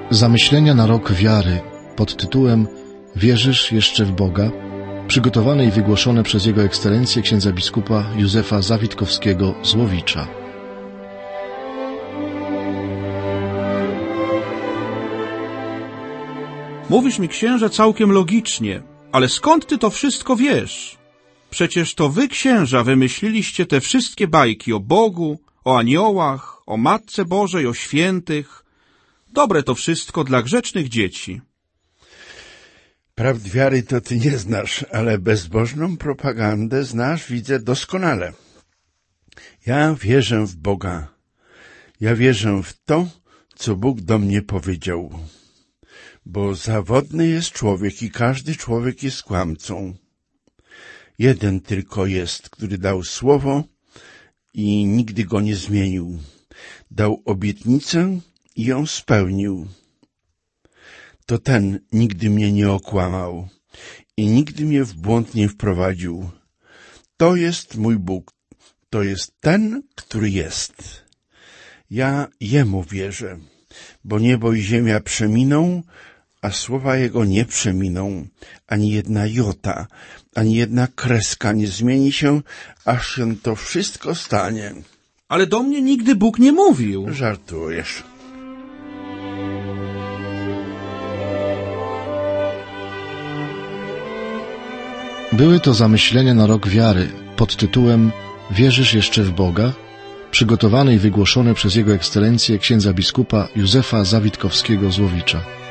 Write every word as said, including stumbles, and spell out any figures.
Zamyślenia na rok wiary pod tytułem Wierzysz jeszcze w Boga? Przygotowane i wygłoszone przez Jego Ekscelencję księdza biskupa Józefa Zawitkowskiego z Łowicza. Mówisz mi, księże, całkiem logicznie, ale skąd ty to wszystko wiesz? Przecież to wy, księża, wymyśliliście te wszystkie bajki o Bogu, o aniołach, o Matce Bożej, o świętych. Dobre to wszystko dla grzecznych dzieci. Prawd wiary to ty nie znasz, ale bezbożną propagandę znasz, widzę, doskonale. Ja wierzę w Boga. Ja wierzę w to, co Bóg do mnie powiedział. Bo zawodny jest człowiek i każdy człowiek jest kłamcą. Jeden tylko jest, który dał słowo i nigdy go nie zmienił. Dał obietnicę i ją spełnił. To ten nigdy mnie nie okłamał i nigdy mnie w błąd nie wprowadził. To jest mój Bóg, to jest ten, który jest. Ja Jemu wierzę, bo niebo i ziemia przeminą, a słowa Jego nie przeminą. Ani jedna jota, ani jedna kreska nie zmieni się, aż się to wszystko stanie. Ale do mnie nigdy Bóg nie mówił. Żartujesz. Były to zamyślenia na rok wiary pod tytułem Wierzysz jeszcze w Boga? Przygotowane i wygłoszone przez Jego Ekscelencję księdza biskupa Józefa Zawitkowskiego z Łowicza.